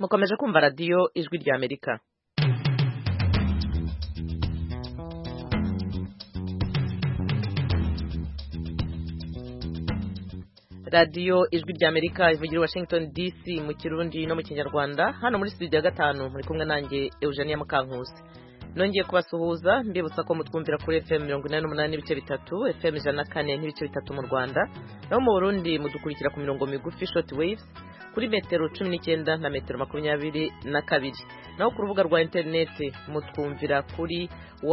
mukomeje kumva radiyo ijwi rya Amerika. radiyo ijwi rya Amerika ivugira Washington DC mu Kirundi no mu Kinyarwanda. Hano muri studio ya 5 muri kumwe nanjye Eugenia Mukankusi. Nongeye kubasuhuza mbibutsa ko mutwumvira kuri FM 88.3, FM 104.3 mu Rwanda, naho mu Burundi mudukurikira ku mirongo migufi short waves kuri metero 19 na metero 22, naho ku rubuga rwa internet mutwumvira kuri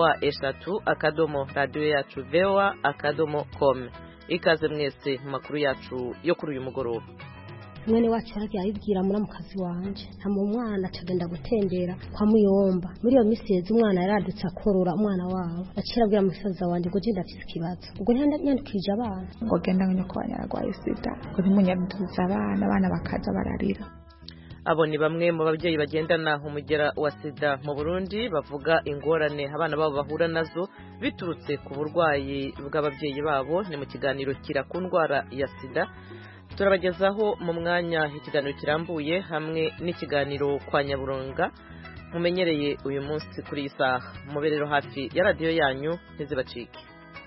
wa@radio-yacu.voa.com. Ikaze mwese mu makuru yacu yo kuri uyu mugoroba. Mwene wacu yaragiye ayibwira muri mukazi wanje nta mu mwana acagenda gutembera kwa Muyomba. Muri iyo misezi umwana yaradutse akorora umwana wawe acirabwira musaza wanje ngo jinda afite ikibazo ubwo nyandikije abana ngo genda ngo ko yarwaye sida ngo ntimunyaduza abana bakaza bararira. Abo ni bamwe mu babyeyi bagendana umugera wa sida mu Burundi bavuga ingorane abana babo bahura nazo biturutse ku burwayi bw'ababyeyi babo. Ni mu kiganiro kira ku ndwara ya sida turabagezaho mu mwanya ikiganiro kirambuye hamwe n'ikiganiro kwa Nyaburunga mumenyereye uyu munsi kuri iyi saha. Muberero hafi ya radiyo yanyu ntizibacike.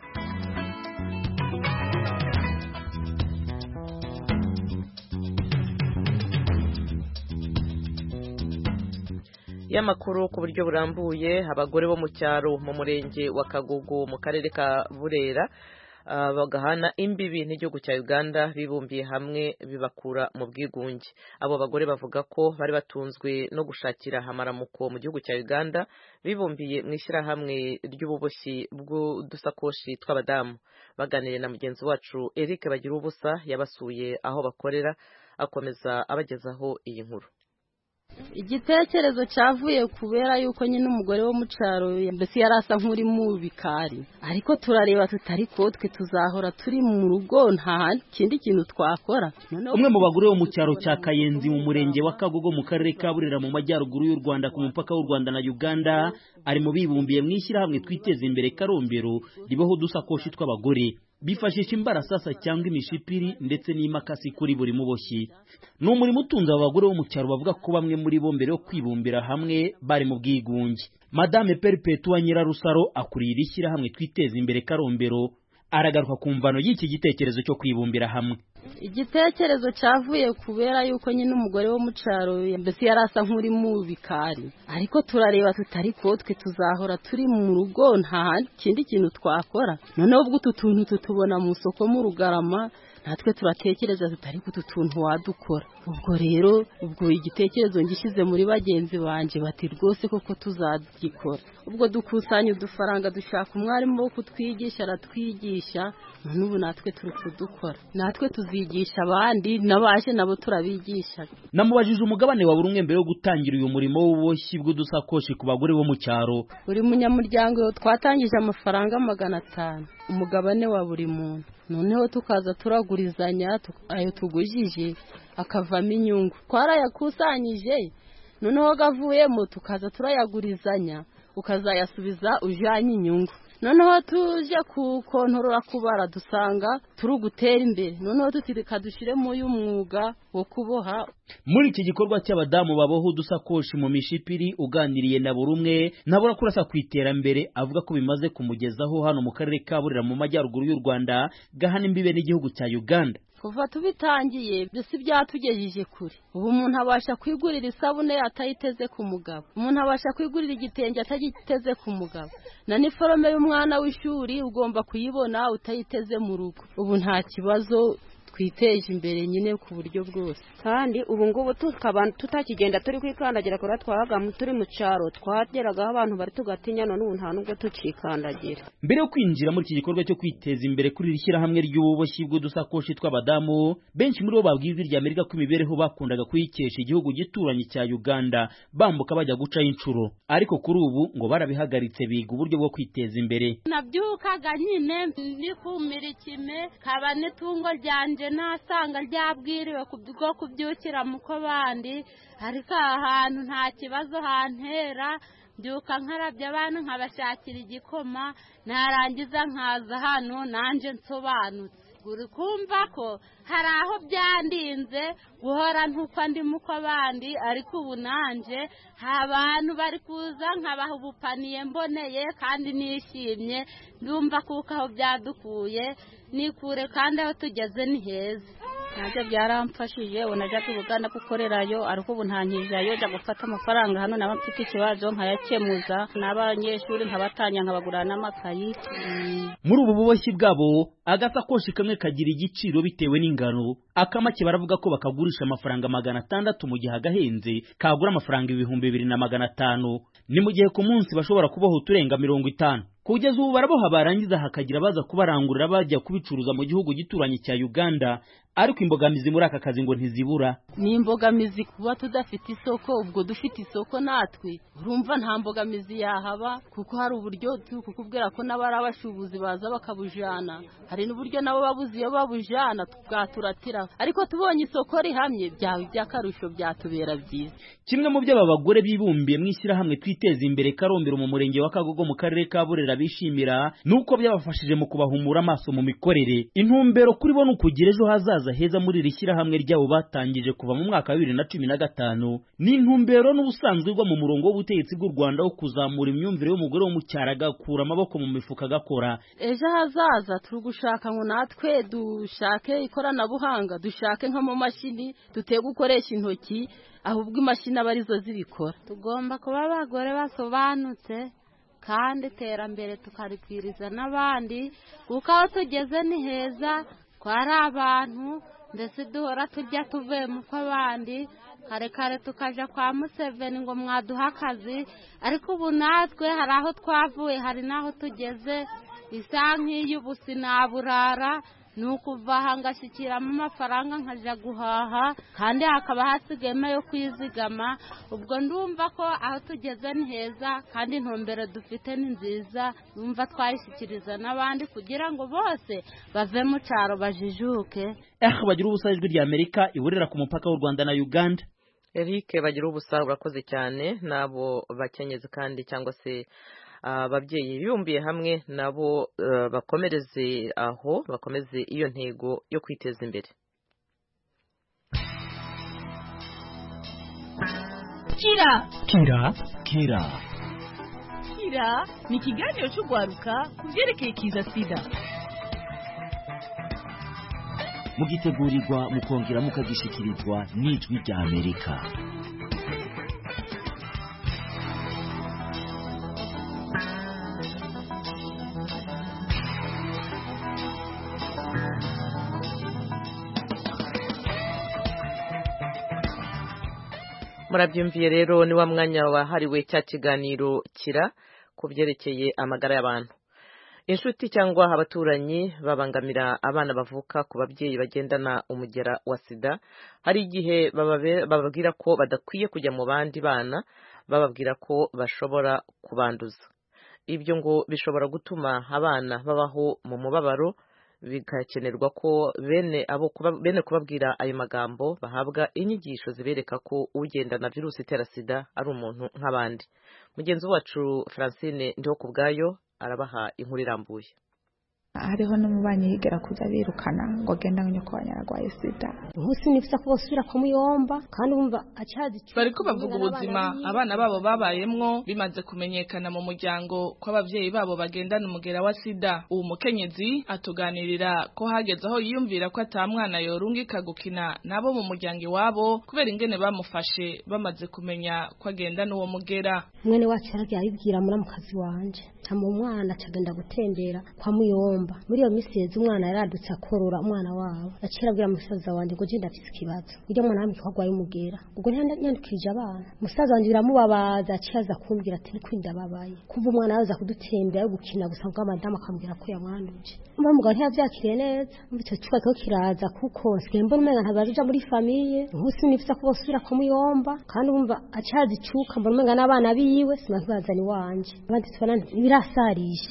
Yamakuru ku buryo burambuye. Abagore bo mu cyaro mu murenge wa Kagugu mu karere ka Burera bagahana imbibi n'igihugu cya Uganda bibumbiye hamwe bibakura mu bwigunge. Abo bagore bavuga ko bari batunzwe no gushakira amaramuko mu gihugu cya Uganda, bibumbiye mu ishyirahamwe ry'ububoshyi bw'udusakoshi tw'abadamu. Baganiriye na mugenzi wacu Eric Bagira ubusa yabasuye aho bakorera, akomeza abagezaho iyi nkuru. Igitekerezo cyavuye kubera yuko nyine umugore wo mu cyaro mbese yarasa nk'uri mu bikari, ariko turareba tutari ko twe tuzahora turi mu rugo nta kindi kintu twakora. Umwe mu bagore wo mu cyaro cya Kayenzi mu murenge wa Kagogo mu karere ka Burera mu majyaruguru y'u Rwanda ku mupaka w'u Rwanda na Uganda ari mu bibumbiye mu ishyirahamwe twiteze imbere Karombero ribaho dusakoshi tw'abagore. Bifashisha imbarasasa cyangwa imishipiri ndetse n'imakasi kuri buri muboshyi. Ni umurimo utunze abagore bo mu cyaro bavuga ko bamwe muri bo mbere yo kwibumbira hamwe bari mu bwigunge. Madame Perpetua Nyirarusaro akuriye ishyirahamwe twiteze imbere Karombero aragaruka ku mvano y'iki gitekerezo cyo kwibumbira hamwe. Igitekerezo cyavuye kubera yuko nyine umugore wo mu cyaro mbese yarasa nk'uri mu bikari, ariko turareba tutari ko twe tuzahora turi mu rugo nta kindi kintu twakora. Noneho ubwo utu tuntu tutubona mu soko mu Rugarama natwe turatekereza tutari ko utu tuntu wadukora. Ubwo rero igitekerezo ngishyize muri bagenzi banje bati rwose koko tuzagikora. Ubwo dukusanya udufaranga dushaka umwarimu wo kutwigisha aratwigisha, none ubu natwe turi kudukora. Natwe tuzigisha abandi nabaje nabo turabigisha. Namubajije umugabane wa burumwe mbere yo gutangira uyu murimo w'ububoshyi bw'udusakoshi ku bagore bo mu cyaro. Buri munyamuryango twatangije amafaranga 500 umugabane wa buri muntu. Noneho tukaza turagurizanya ayo tugujije akavamo inyungu. Twarayakusanyije noneho gavuyemo tukaza turayagurizanya ukazayasubiza ujanye inyungu. Noneho tuje kukontorora kubara dusanga turi gutera imbere. Noneho tutirika dushire mu y'umwuga wo kuboha. Muri iki gikorwa cy'abadamu baboha udusakoshi mu mishipiri uganiriye na burumwe nabura kurasa kwiterambere avuga ko bimaze kumugezaho hano mu karere ka Burera mu majyaruguru y'u Rwanda gahana imbibe n'igihugu cya Uganda. Kuva tubitangiye byose byatugejeje kure. Ubu umuntu abasha kwigurira isabune atayiteze ku mugabo, umuntu abasha kwigurira igitenge atagiteze ku mugabo, na niforome y'umwana w'ishuri ugomba kuyibona utayiteze mu rugo. Ubu nta kibazo twiteje imbere nyine ku buryo bwose. Kandi ubu ngubu tukaba tutakigenda turi kwikandagira kora twahaga turi mu cyaro twageragaho abantu bari tugatinya none ubu nta nubwo tucikandagira. Mbere yo kwinjira muri iki gikorwa cyo kwiteza imbere kuri rishyirahamwe ry'ububoshyi bw'udusakoshi tw'abadamu, benshi muri bo babwiye Ijwi rya Amerika ko imibereho bakundaga kuyikesha igihugu gituranye cya Uganda bambuka bajya guca inshuro, ariko kuri ubu ngo barabihagaritse biga uburyo bwo kwiteza imbere. Nabyukaga nyine ndikumira ikime kaba n'itungo ryanje nasanga ryabwiriwe kubwo kubyukira muko bandi, ariko ahantu nta kibazo hantera. Byuka nkarabya abantu nkabashakira igikoma narangiza nkaza hano nanje nsobanutse. uri kumva ko hari aho byandinze guhora ntuko ndimo uko abandi ariko ubu nanje abantu bari kuza nkabaha ubupaniye mboneye kandi nishimye ndumva kuko aho byadukuye nikure kandi aho tugeze ni heza nabyo byaramfashije unaja kubugana gukorerayo ariko ubu ntankijyayo jya gufata amafaranga hano naba mfite ikibazo nkayakemuza n'abanyeshuri nkabatanya nkabagurana n'amakayi. Muri ubu buboshyi bwabo agasakoshi kamwe kagira igiciro bitewe n'ingano, akamake baravuga ko bakagurisha amafaranga 600 mu gihe agahenze kagura amafaranga 2500. Ni mu gihe ku munsi bashobora kubaho uturenga 50. Kugeza ubu baraboha barangiza hakagira baza kubarangurira bajya kubicuruza mu gihugu gituranye cya Uganda, ariko imbogamizi muri aka kazi ngo ntizibura. Ni imbogamizi kuba tudafite isoko, ubwo dufite isoko natwe urumva nta mbogamizi yahaba kuko hari uburyo tukubwira ko n'abari abashubuzi baza bakabujana, hari n'uburyo nabo babuze iyo babujana tugaturatira, ariko tubonye isoko rihamye byawe by'akarusho byatubera byiza. Kimwe mu byo abagore bibumbiye mwishyira hamwe twiteza imbere Karombero mu murenge wa Kagogo mu karere ka Burera bishimira nuko byabafashije mu kubahumura amaso mu mikorere. Intumbero kuri bo nukugira ejo hazaza heza muri rishyira hamwe ryabo batangije kuva mu mwaka wa 2015. Ni intumbero n'ubusanzwe bwo mu murongo w'ubutegetsi bw'u Rwanda wo kuzamura imyumvire y'umugore wo mu cyaraga kura amaboko mu mifuka gakora. Ejo hazaza turugushaka ngo natwe dushake ikoranabuhanga, dushake nka mu mashini duteye gukoresha intoki ahubwo imashini abarizo zibikora. Tugomba kuba abagore basobanutse kandi iterambere tukaripfiriza n'abandi kuko aho tugeze ni heza, twari abantu ndetse duhora tujya tuvuye mu kw'abandi kare tukaja kwa Museveni ngo mwaduha akazi, ariko ubu natwe hari aho twavuye hari n'aho tugeze bisa nk'iy'ubusi naburara nukuva aha ngashyikiramo amafaranga nkaja guhaha kandi hakaba hasigayemo yo kwizigama. Ubwo ndumva ko aho tugeze ni heza kandi intumbero dufite ni nziza, numva twayishyikiriza n'abandi kugira ngo bose bave mu cyaro bajijuke. Bagira ubusa ijwi rya Amerika iburera ku mupaka w'u Rwanda na Uganda. Eric bagira ubusa urakoze cyane, nabo bakenyeze kandi cyangwa se ababyeyi bibumbiye hamwe nabo bakomereze aho bakomeze iyo ntego yo kwiteza imbere. Kira ni ikiganiro cy'ugwaruka ku byerekeye kiza sida, mugitegurirwa mukongera mukagishikirizwa n'ijwi rya Amerika. Murabyumviye rero ni wa mwanya wahariwe cya kiganiro kira ku byerekeye amagara y'abantu. Inshuti cyangwa abaturanyi babangamira abana bavuka ku babyeyi bagendana umugera wa sida, hari igihe bababwira ko badakwiye kujya mu bandi bana, bababwira ko bashobora kubanduza. Ibyo ngo bishobora gutuma abana babaho mu mubabaro, bigakenerwa ko bene kubabwira ayo magambo bahabwa inyigisho zibereka ko ugendana virusi itera sida ari umuntu nk'abandi. Mugenzi wacu Francine ndiho kubgayo arabaha inkuru irambuye. hariho n'umubanyi yigera kuza birukana ngo genda nyoko wanyaragwaye sida. Nkusi nifisa ko bosubira kumuyomba kandi umva acazi bariko bavuga ubuzima abana babo babayemwo bimaze kumenyekana mu muryango ko abavyeyi babo bagendana umugera wa sida. Uwo mukenyezi atuganirira ko hageze aho yiyumvira ko atamwana yorungika gukina nabo mu muryango iwabo kubera ingene bamufashe bamaze kumenya ko agendana uwo mugera. Mwene wacu yaragiye abibwira muramukazi wanje mu mwana acagenda gutembera kwa muyomba. Muri iyo misezi umwana yaradutse akorora umwana wabo acira abwira musaza wanje ngo jinda afise ikibazo ujya mwana hamwe kwagwaye umugera ubwo nyandukije abana. Musaza wanje biramubabaza aciyaza kumbwira ati kwinda babaye kuva umwana yaza kudutembera gukina gusa ngo amadamu akambwira ko yamwanduje. Umugabo ntiyavyakiriye neza mbico cyuka ko kiraza kuko nsigembo umenga ntabaruja muri famille. Nkusi nifisa ko bosubira ko muyomba kandi umva acazi cyuka mbona umenga n'abana biwe simakibazani wanje abandi tubana birasarisha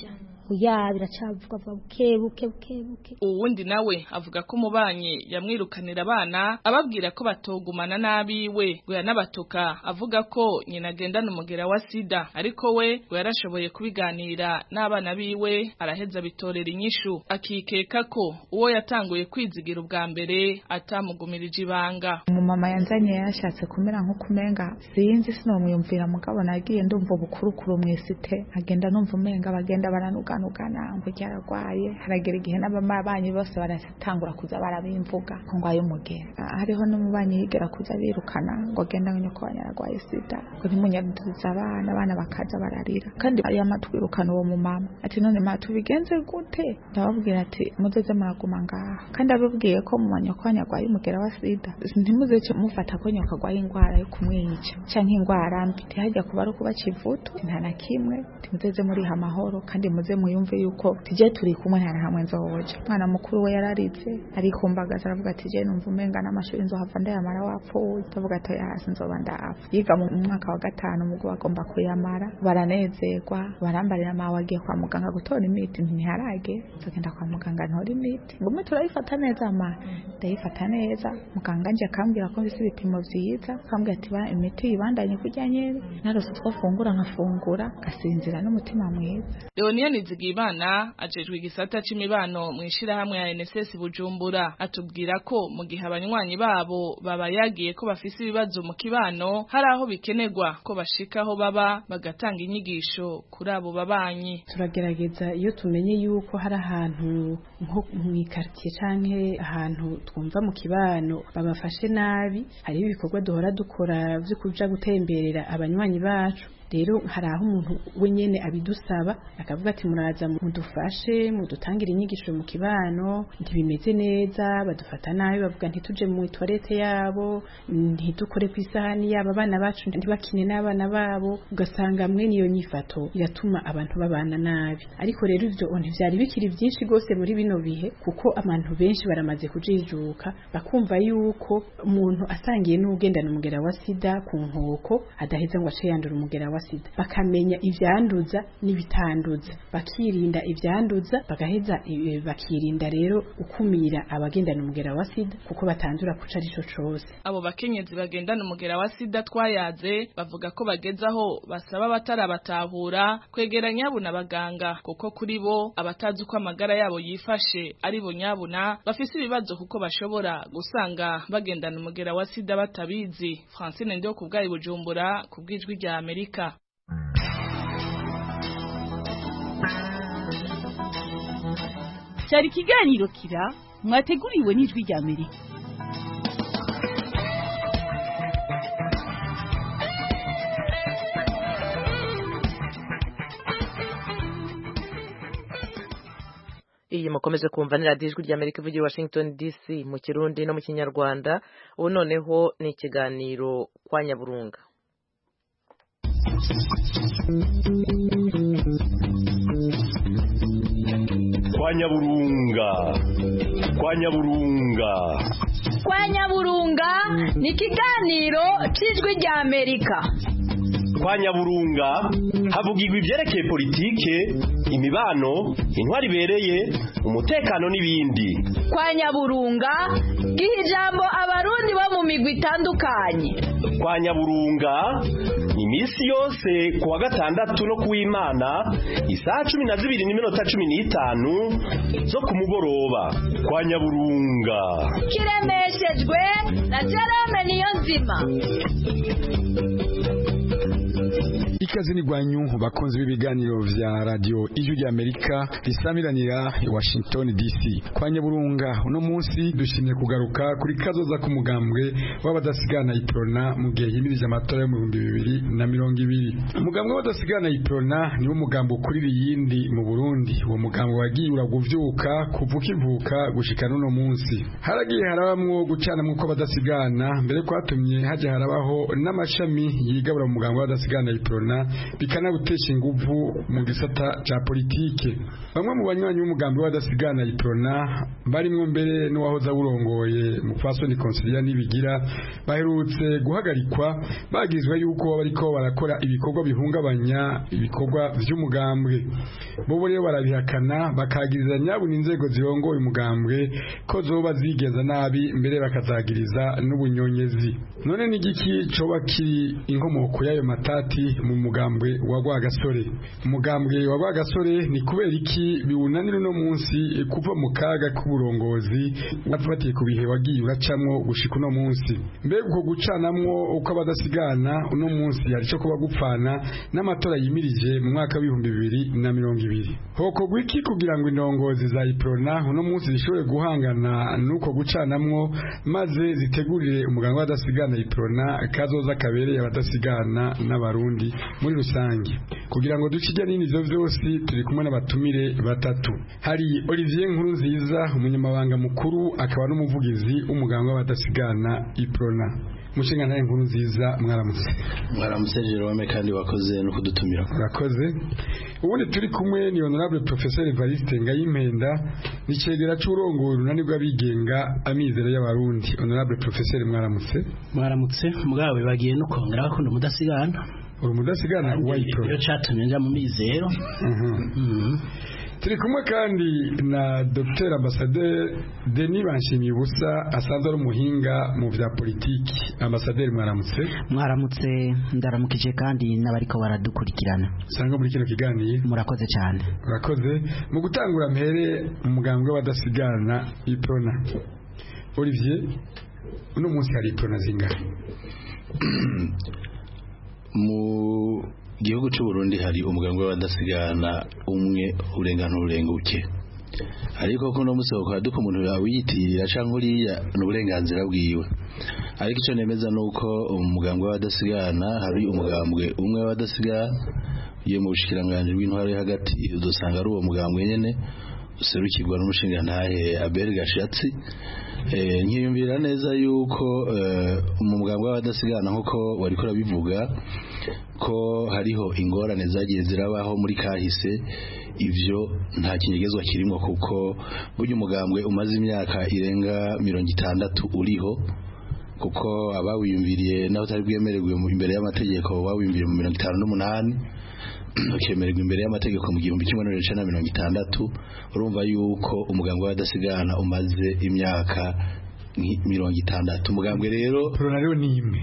oya biracavuga buke buke buke buke. Uwundi nawe avuga ko umubanyi yamwirukanira abana ababwira ko batogumana nabiwe ngo yanabatuka avuga ko nyina agendana umugera wa sida ariko we ngo yarashoboye kubiganira n'abana biwe araheza bitorera inyishu akikeka ko uwo yatanguye kwizigira ubwa mbere atamugumirije ibanga. Umumama yanzanye yashatse kumera nko kumenga sinzi sinomuyumvira mugabo nagiye ndumva bukurukuru mwesite agenda numva umenga bagenda baranuganugana ngo cyaragwaye haragera igihe n'ababanyi bose barasitangura kuza barabimvuga ko ngwaye umugera. Hariho n'umubanyi yigera kuza birukana ngo agenda nyoko banyaragwaye sida ngo ntimunyaduza abana bakaza bararira kandi ari amatwirukana uwo mumama ati none matubigenze gute ndababwira ati muzoze maraguma ngaha kandi ababwiye ko mu manyoko banyarwaye umugera wa sida ntimuze mufata ko nyoka gwaye ingwara yo kumwica canke ingwara mbi hajya kuba ari kuba kivutu nta na kimwe timuteze muri amahoro kandi muze muyumve yuko tije turi kumwe nta hamwe nzoje. Mwana mukuru we yararize arikumbagaza aravuga ati je numva umenga n'amashuri nzohava ndayamara wapfuye ndavuga ati hasi nzoba ndapfa. Yiga mu mwaka wa 5 mugo bagomba kuyamara baranezerwa barambarira mawe agiye kwa muganga gutora imiti ntiharage nzogenda kwa muganga ntora imiti ngume turayifata neza ndayifata neza muganga nje akambwira ko bisi ibipimo vyiza akambwira ati ba imiti ibandanye kujyanye narose twafungura nkafungura gasinzira n'umutima mwiza. Leonia Nizigibana ajejwe igisata c'imibano mwishira hamwe ya NSS Bujumbura atubwira ko mu gihe abanywanyi babo babayagiye ko bafise ibibazo mu kibano hari aho bikenerwa ko bashikaho baba bagatanga inyigisho kuri abo babanyi. Turagerageza iyo tumenye yuko hari ahantu nko mu quartier canke ahantu twumva mu kibano babafashe nabi hari ibikorwa duhora dukora vyo kuja gutemberera abanywanyi bacu. Rero hari aho umuntu wenyene abidusaba akavuga ati muraza mudufashe mudutangira inyigisho mu kibano ntibimeze neza badufata nabi bavuga ntituje mu toilette yabo ntidukore ku isahani yabo abana bacu ntibakine n'abana babo ugasanga mwe niyo nyifato iratuma abantu babana nabi. Ariko rero ivyo ntivyari bikiri byinshi gose muri bino bihe kuko abantu benshi baramaze kujijuka bakumva yuko umuntu asangiye n'ugendana umugera wa sida ku nkoko adaheza ngo ace yandura umugera wa sida bakamenya ivyanduza n'ibitanduza bakirinda ivyanduza bagaheza bakirinda rero ukumira abagendana umugera wa sida kuko batandura kuca arico cose. Abo bakenyezi bagendana umugera wa sida twayaze bavuga ko bagezaho basaba batarabatahura kwegeranya abo n'abaganga kuko kuri bo abatazi uko amagara yabo yifashe ari bo nyabuna bafise ibibazo kuko bashobora gusanga bagendana umugera wa sida batabizi. Francine Ndio kubgayi Bujumbura kubwijwi rya Amerika. Cyari kiganiro kira mwateguriwe n'ijwi rya Amerika. Iyi mukomeze kumva ni radio ijwi rya Amerika ivugira Washington DC mu Kirundi no mu Kinyarwanda. Ubu noneho ni ikiganiro kwa Nyaburunga. Kwa Nyaburunga. Kwa Nyaburunga. Kwa Nyaburunga ni ikiganiro cy'ijwi rya Amerika. Kwa Nyaburunga havugirwa ivyerekeye politike, imibano, intwari bereye, umutekano n'ibindi. Kwa Nyaburunga giha ijambo abarundi bo mu migwi itandukanye. Kwa Nyaburunga imisi yose kuwa gatandatu no kuw'Imana isaha 12:15 zo kumugoroba. Kwa Nyaburunga kiremeshejwe na Jerome Niyonzima. Ikaze ni gwanyu bakunzi b'ibiganiro vya radio Ijwi rya Amerika risamiranira i Washington DC. Kwa Nyaburunga uno munsi dushimye kugaruka kuri kazoza ku mugambwe w'abadasigana iprona mu gihe himirije amatora yo mu 2020. Umugambwe w'abadasigana iprona ni wo mugambo kuri yindi mu Burundi. Uwo mugambo wagiye uraguvyuka kuvuka ivuka gushika no munsi. Haragiye harabamwo gucana mu ko badasigana mbere kwatumye haje harabaho n'amashami yigabura mu mugambo w'abadasigana iprona iprona bikanabutesha inguvu mu gisata ca politike. Bamwe mu banywanyi b'umugambi w'abadasigana iprona barimwo mbere n'uwahoze awurongoye Mupfasoni Consilia Nibigira baherutse guhagarikwa bagizwe yuko bariko barakora ibikorwa bihungabanya ibikorwa vy'umugambwe. Bo rero barabihakana bakagiriza nyabuna inzego zirongoye umugambwe ko zoba zigeza nabi mbere bakazagiriza n'ubunyonyezi. None n'igiki coba kiri inkomoko y'ayo matati mu mugambwe wa Rwagasore? Umugambwe wa Rwagasore ni kubera iki biwunanira no munsi kuva mu kaga k'uburongozi wafatiye ku bihe wagiye uracamwo gushika no munsi? Mbega uko gucanamwo uko abadasigana uno munsi yari cyo kuba gupfana n'amatora yimirije mu mwaka wa 2020. Hoko gwiki kugira ngo indongozi za iprona uno munsi zishobore guhangana nuko gucanamwo maze zitegurire umuganga w'abadasigana iprona kazoza kabereye abadasigana n'abarundi muri rusange. Kugira ngo ducije nini ivyo vyose turi kumwe n'abatumire batatu. Hari Olivier Nkurunziza, umunyamabanga mukuru akaba n'umuvugizi w'umuganga w'abadasigana iprona. Mushinga naye Nkurunziza, mwaramutse Jerome kandi wakoze no kudutumira. Urakoze. Ubundi turi kumwe ni Honorable Professor Evariste Ngayimpenda, ni cegera c'urongoye urunani rw'abigenga Amizero y'Abarundi. Honorable Professor mwaramutse mugabe bagiye no kongera bakunda umudasigana. Uri umudasigana wa iprona. Yo catumye nja mu Mizero. Turi kumwe kandi na Dr. Ambassadeur Denis Banshimibusa asanzwe ari umuhinga mu vya politiki. Ambassadeur mwaramutse ndaramukije kandi n'abariko baradukurikirana. Sanga muri kino kiganiro. Murakoze cyane. Urakoze. Mu gutangura mpere umugambwe w'abadasigana iprona. Olivier, uno munsi hari iprona zingahe? Mu gihugu cy'u Burundi hari umugambwe w'abadasigana umwe urengana urenguke, ariko ko no musoko duko umuntu yawiyitirira canke uriya n'uburenganzira bwiwe. Ariko icyo nemeza nuko umugambwe w'abadasigana hari umugambwe umwe w'abadasigana ye mu bushikiranganje bw'intwaro hagati, udusanga ari uwo mugambwe nyene userukirwa n'umushinga ntahe Abel Gashatsi. Nkiyumvira neza yuko mu mugambwe w'abadasigana nkuko wariko rabivuga ko hariho ingorane zagiye zirabaho muri kahise, ivyo nta kinyegezwa kirimo kuko buryo umugambwe umaze imyaka irenga 60 uriho, kuko abawiyumviriye naho tari bwemererwe imbere y'amategeko bawiyumviriye mu 58 ukemererwa imbere y'amategeko mu 1960. Urumva yuko umugambwe w'abadasigana umaze imyaka 60. Umugambwe rero Ronaldo ni imwe.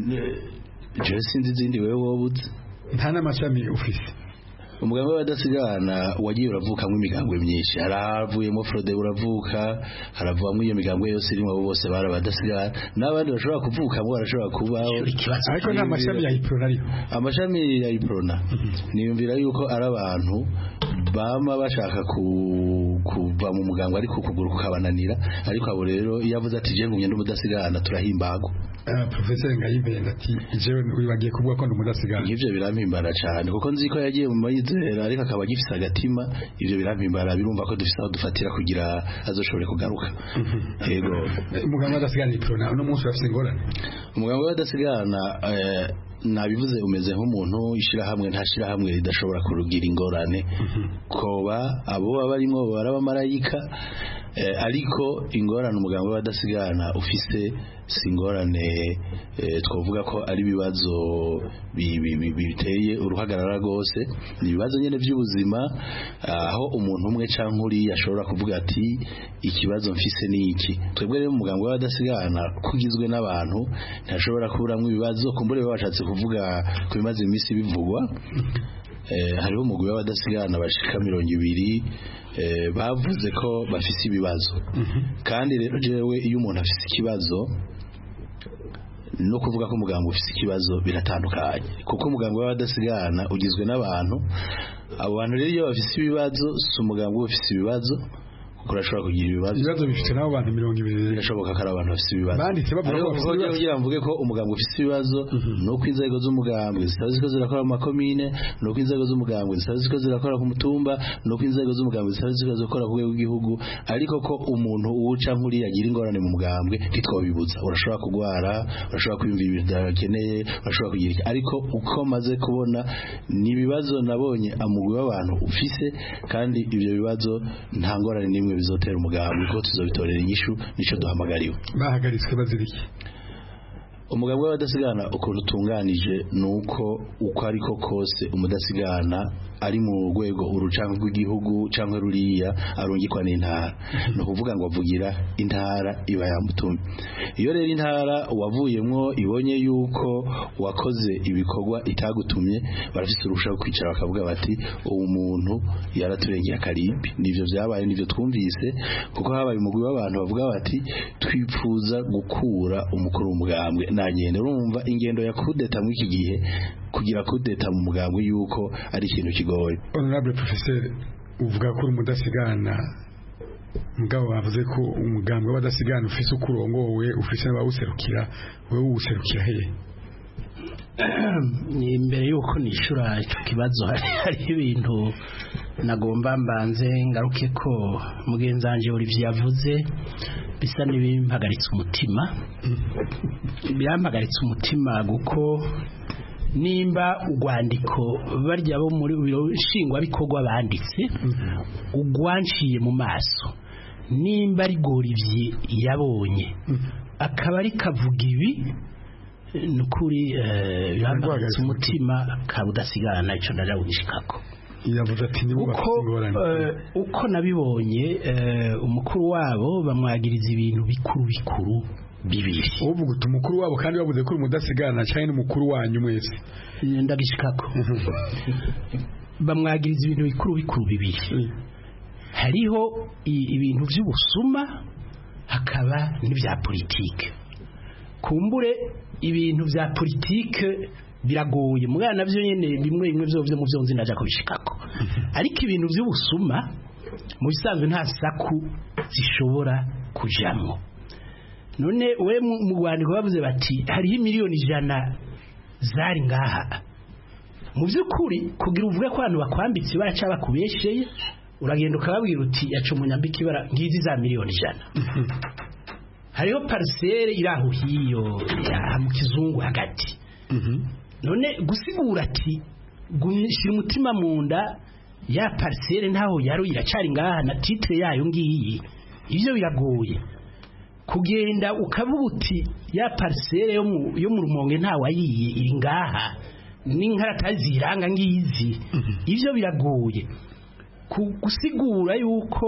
Je sinzi zindi wewe wobuze. Nta n'amashami ufise. Umugambwe w'abadasigana wagiye uravukamwe imigambwe myinshi. Haravuyemo Frode uravuka, haravamo iyo migambwe yose irimo bose barabadasigana. N'abandi bashobora kuvukamwe barashobora kubaho. Ariko nta mashami ya iprona ariho. Amashami ya iprona niyumvira yuko ari abantu bama bashaka kuva mu mugambwe ariko kuguru kukabananira, ariko abo rero yavuze ati je ngumye ndumudasigana turahimbago. Professor Ngayimpenda ati jewe wibagiye kuvuga ko ndumudasigana. Ivyo birampimbara cyane kuko nzi ko yagiye mu mayizera ariko akaba gifisa agatima. Ivyo birampimbara, birumva ko dufisa aho dufatira kugira azoshobore kugaruka. Yego umugambwe w'abadasigana iprona uno munsi bafise ingorane. Umugambwe w'abadasigana nabivuze umeze nk'umuntu ishirahamwe ntashirahamwe ridashobora kurugira ingorane. Koba abo abarimo barabamarayika, ariko ingorane umugambwe w'abadasigana ufise singorane twavuga ko ari bibazo biteye uruhagarara rwose. Ni bibazo nyene by'ubuzima, aho umuntu umwe canke uri yashobora kuvuga ati ikibazo mfise ni iki. Twebwe rero umugambwe w'abadasigana kugizwe n'abantu ntashobora kuburamwe ibibazo. Kumbure bashatse kuvuga ku bimaze iminsi bivugwa, hariho umugwi w'abadasigana bashika 200 bavuze ko bafise ibibazo. Kandi rero jewe iyo umuntu afise ikibazo no kuvuga ko umugambwe ufise ikibazo biratandukanye, kuko umugambwe w'abadasigana ugizwe n'abantu. Abo bantu rero iyo bafise ibibazo si umugambwe ufise ibibazo, kurashobora kugira ibibazo bifite nabo bantu 200 birashoboka ko ari abantu bafite ibibazo banditse bavuga ko bafite ibibazo kugira mvuge ko umugambwe ufite ibibazo nuko inzego z'umugambwe zitazi ko zirakora mu makomine nuko inzego z'umugambwe zitazi ko zirakora ku mutumba nuko inzego z'umugambwe zitazi ko zirakora ku rwego rw'igihugu ariko ko umuntu uwuca nkuri yagira ingorane mu mugambwe kitwabibuza urashobora kugwara urashobora kwiyumvira ibintu byakeneye urashobora kugira iki ariko uko maze kubona ni ibibazo nabonye amugwi w'abantu ufise kandi ibyo bibazo nta ngorane nimwe bizotera umugambwe ko tuzobitorera inyishu nico duhamagariwe bahagaritswe baziriki umugambwe w'abadasigana ukuntu utunganije nuko uko ariko kose umudasigana ari mu rwego urucango rw'igihugu cyangwa ruriya arungikwa n'intara no kuvuga ngo avugira intara iba yamutumye iyo rero intara wavuyemwo ibonye yuko wakoze ibikorwa itagutumye barafise urushaho kwicara bakavuga bati uwo muntu yaraturengeye akarimbi nivyo byabaye nivyo twumvise kuko habaye umugwi w'abantu bavuga bati twipfuza gukura umukuru w'umugambwe nagende urumva ingendo ya kudeta mu iki gihe kugira kudeta mu mugambwe yuko ari ikintu kigoye. Honorable Professor uvuga ko umudasigana mugabo bavuze ko umugambwe w'abadasigana ufise ukurongowe ufise n'abawuserukira wewe uwuserukira hehe imbere yuko nishura icyo kibazo hari ibintu nagomba mbanze ngaruke ko mugenzanje Olivier yavuze bisa n'ibimpagaritse umutima birampagaritse umutima guko nimba urwandiko barya bo muri biro shingwa bikorwa banditse ugwanciye mu maso nimba ari Olivier yabonye akaba ari kavuga ibi nukuri birampagaritse umutima kabudasigana ico ndarawishikako yavuze ati uko nabibonye umukuru wabo bamwagiriza ibintu bikuru bibiri uvuga uti umukuru wabo kandi bavuze ko umudasigana cyane n'umukuru wanyu mwese ndagishikako bamwagiriza ibintu bikuru bibiri hariho ibintu by'ubusuma hakaba n'ibya politike kumbure ibintu bya politike biragoye mwana byo nyene bimwe byo mu byonzi ndaja kubishikako ariko ibintu by'ubusuma mu bisanzwe nta saku zishobora kujamwo none we mu Rwanda bavuze bati hariho miliyoni 100 zari ngaha mu byukuri kugira uvuge ko abantu bakwambitse baraca bakubesheye uragenda ukababwira uti yacu munyambiki bara ngizi za miliyoni 100 hariho parcelle iraho hiyo ya mu kizungu hagati none gusigura ati gumishira umutima munda ya parcelle ntaho yaro iracari ngaha na titre yayo ngiyi ivyo biragoye kugenda ukavuga uti ya parcelle yo mu Rumonge ntawe ayiye iri ngaha n'inkarataziranga ngizi ivyo biragoye gusigura yuko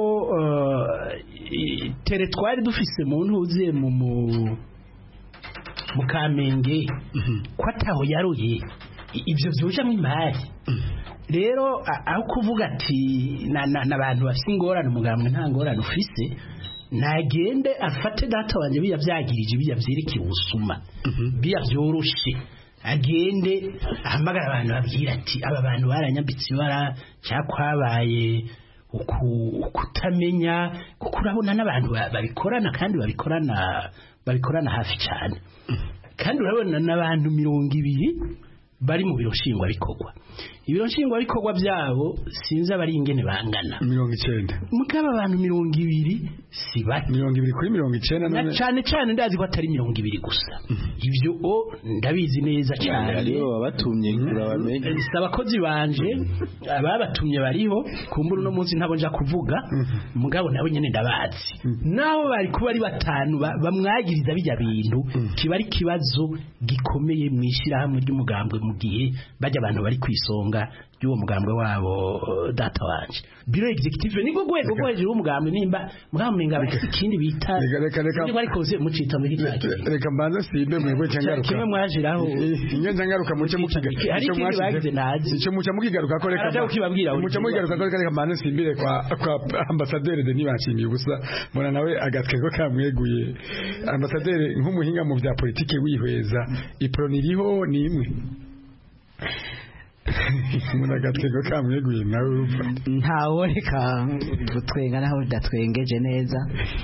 teretwari dufise mu ntuze mu Kamenge kwataho yaruye ibyo byuje mu imari rero aho kuvuga ati n'abantu bafite ingorane umugambwe nta ngorane ufise nagende afate data wanje biyavyagirije biyavyerekeye ubusuma biyavyoroshe agende ahamagara abantu babwira ati aba bantu baranyambitse ibara cyakwabaye ukutamenya kuko urabona n'abantu babikorana kandi babikorana hafi cyane kandi urabona n'abantu 200 bari mu biro shingwa bikorwa ibiro shingwa bikorwa byabo sinza bari ingene bangana 90 mukaba abantu 200 si bati 200 kuri 90 na cyane ndazi ko atari 200 gusa ivyo ndabizi neza cyane ariho babatumye kurabamenye abakozi banje ababatumye bariho kumbura no munsi ntabo nja kuvuga mugabo nabo nyene ndabazi naho bari kuba ari batanu bamwagiriza bijya bintu kiba ari kibazo gikomeye mwishira hamwe ry'umugambwe mu gihe bajya abantu bari kwisonga y'uwo mugambwe wabo data wanje biro executive niko gwego gwo hejuru umugambwe nimba mugamwenga ikindi bita reka bari koze mucita muri cyaki reka mbanza simbe mwego cyangaruka kimwe mwajiraho ingenza ngaruka muce mukigaruka icyo mwashize nazi icyo muca mukigaruka ko reka muca mukigaruka ko reka mbanza simbire kwa ambassadeur de nibashimiye gusa mbona nawe agatwego kamweguye ambassadeur nk'umuhinga mu bya politike wihweza iproniriho ni imwe umuntu agatwego kamweguye nawe urupfa ntawe reka gutwenga naho udatwengeje neza.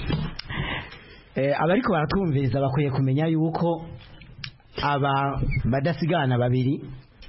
Abariko baratwumviriza bakwiye kumenya yuko aba badasigana babiri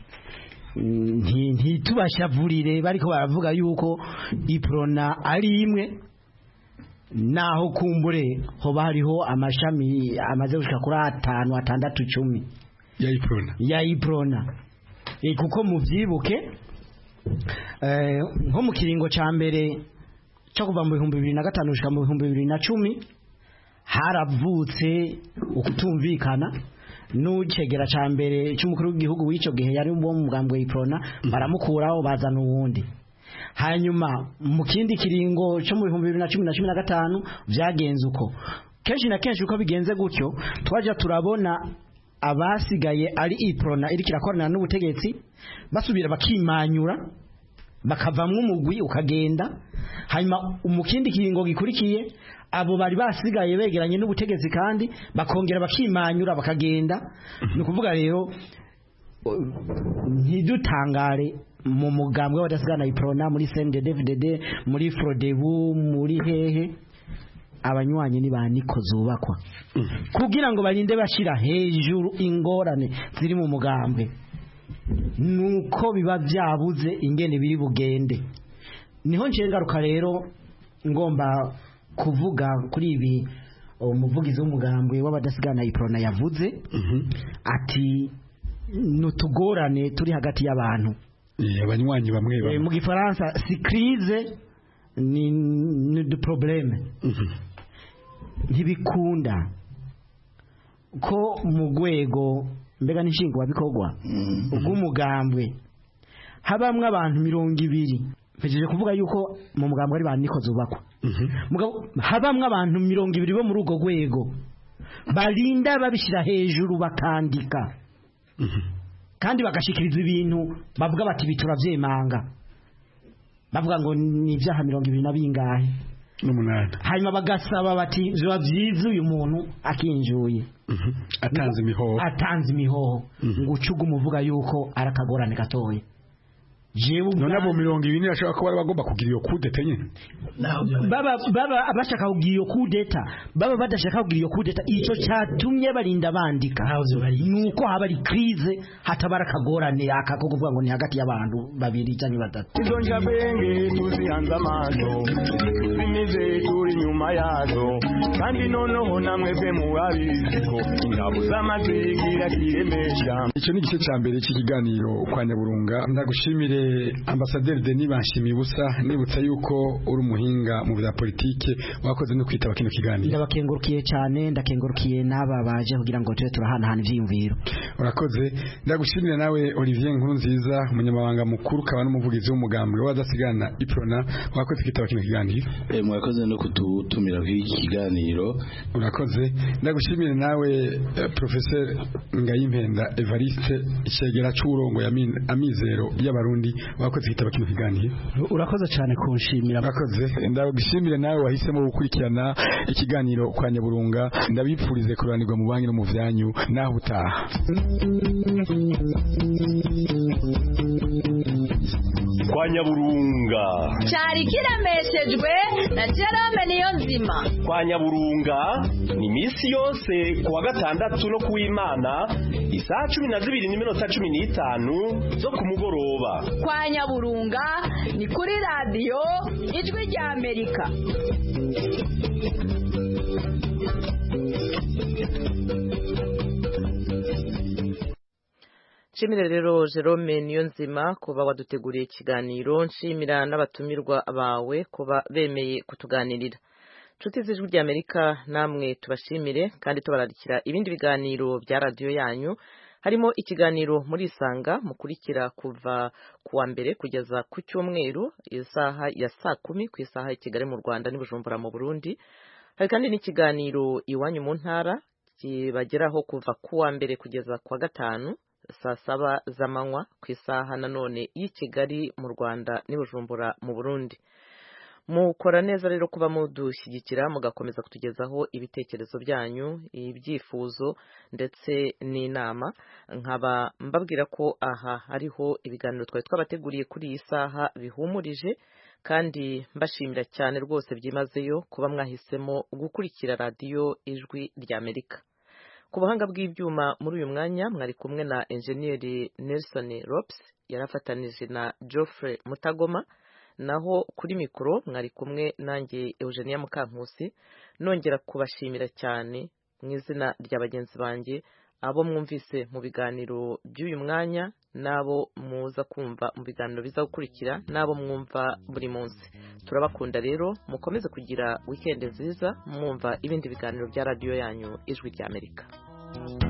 ntitubashavurire bariko baravuga yuko iprona ari imwe naho kumbure hoba hariho amashami amaze gushika kuri 5 6 10 ya iprona kuko muvyibuke nko mu kiringo ca mbere cyo kuva mu 2005 gushika mu 2010 haravutse ukutumvikana n'ucegera ca mbere cy'umukuru w'igihugu w'ico gihe yari mu mugambwe iprona baramukuraho bazana uwundi. Hanyuma mu kindi kiringo cyo mu 2015 vyagenze uko kenshi na kenshi uko bigenze gutyo twaje turabona abasigaye ari iprona iri kirakorana n'ubutegetsi basubira bakimanyura bakavamwe umugwi ukagenda. Hanyuma mu kindi kiringo gikurikiye abo bari basigaye begeranye n'ubutegetsi kandi bakongera bakimanyura bakagenda. Ni kuvuga rero ntidutangare mu mugambwe w'abadasigana iprona muri CNDD-FDD muri Frodebu muri hehe abanywanyi ni baniko zubakwa kugira ngo barinde bashira hejuru ingorane ziri mu mugambwe nuko biba byabuze ingene biri bugende. Niho ncengaruka rero ngomba kuvuga kuri ibi umuvugizi w'umugambwe w'abadasigana iprona yavuze ati nutugorane turi hagati y'abantu abanywanyi bamwe mu gifaransa si crise ni de problème ntibikunda ko mu gwego mbega n'inshingwa bikorwa ubw'umugambwe habamwe abantu 200 mpejeje kuvuga yuko mu mugambwe ari baniko zubakwa habamwe abantu 200 bo muri ugo gwego barinda babishira hejuru bakandika kandi bagashikiriza ibintu bavuga bati bituravyemanga bavuga ngo ni ibyaha 200 bingahe n'umunani. Hanyuma bagasaba bati biba byiza uyu muntu akinjuye atanze imihoho ngo ucuga umuvuga yuko arakagorane gatoye. None abo 200 ashaka ko bari bagomba kugira iyo kudeta nyine baba abashaka kugira iyo kudeta baba badashaka kugira iyo kudeta ico cyatumye barinda bandika nuko haba ari crise hatabara kagorane akako kuvuga ngo ni hagati y'abantu babiri cyangwa batatu. Izo njabenge tuzihanze amaso zimize turi nyuma yazo kandi noneho namwe bwe muwabiziko ingabo z'amazigira kiremesha. Icyo ni igice cya mbere cy'ikiganiro kwa Nyaburunga. Ndagushimire Ambassadeur Denis Banshimibusa nibutsa yuko uri umuhinga mu bya politike wakoze no kwitaba kino kiganiro. Ndabakengurukiye cyane ndakengurukiye n'aba baje kugira ngo tube turahana ivyiyumviro. Urakoze. Ndagushimira nawe Olivier Nkurunziza umunyamabanga mukuru kaba n'umuvugizi w'umugambwe w'abadasigana iprona wakoze kwitaba kino kiganiro. Mwakoze no kututumira kw'iki kiganiro. Urakoze. Ndagushimira nawe Professeur Ngayimpenda Evariste icegera cy'urongo ya amizero y'abarundi wakoze kitaba kino kiganiro. Urakoze cyane kunshimira. Urakoze. Ndagushimire nawe wahisemo gukurikirana ikiganiro kwa Nyaburunga. Ndabipfurize kuranirwa mu banki no mu vyanyu naho utaha. Kwa Nyaburunga cyari kiremeshejwe na Jerome Niyonzima. Kwa Nyaburunga ni misi yose kuwa gatandatu no kuw'Imana isaha 12:15 zo kumugoroba. Kwa Nyaburunga ni kuri radio Ijwi rya Amerika. Nshimira rero Jerome Niyonzima kuba waduteguriye ikiganiro. Nshimira n'abatumirwa bawe kuba bemeye kutuganirira. Nshuti z'Ijwi rya Amerika namwe tubashimire kandi tubararikira ibindi biganiro bya radio yanyu harimo ikiganiro muri Isanga mukurikira kuva kuwa mbere kugeza ku cyumweru isaha ya 10:00 ku isaha ya Kigali mu Rwanda ni Bujumbura mu Burundi. Hari kandi n'ikiganiro iwanyu mu ntara kibageraho kuva kuwa mbere kugeza kwa gatanu saa 7 z'amanywa ku isaha nanone y'i Kigali mu Rwanda ni Bujumbura mu Burundi. mukora neza rero kuba mudushyigikira mugakomeza kutugezaho ibitekerezo byanyu, ibyifuzo ndetse n'inama. nkaba mbabwira ko aha hariho ibiganiro twari twabateguriye kuri iyi saha bihumurije, kandi mbashimira cyane rwose byimazeyo kuba mwahisemo gukurikira radiyo Ijwi ry'Amerika. Ku buhanga bw'ibyuma muri uyu mwanya mwari kumwe na enjeniyeri Nelson Rops, yarafatanije na Geoffrey Mutagoma, naho kuri mikoro mwari kumwe nanjye Eugenia Mukankusi. Nongera kubashimira cyane mu izina rya bagenzi banjye, abo mwumvise mu biganiro by'uyu mwanya, n'abo muza kumva mu biganiro biza gukurikira, n'abo mwumva buri munsi. Turabakunda rero, mukomeze kugira weekend nziza mwumva ibindi biganiro bya radiyo yanyu Ijwi ry'Amerika.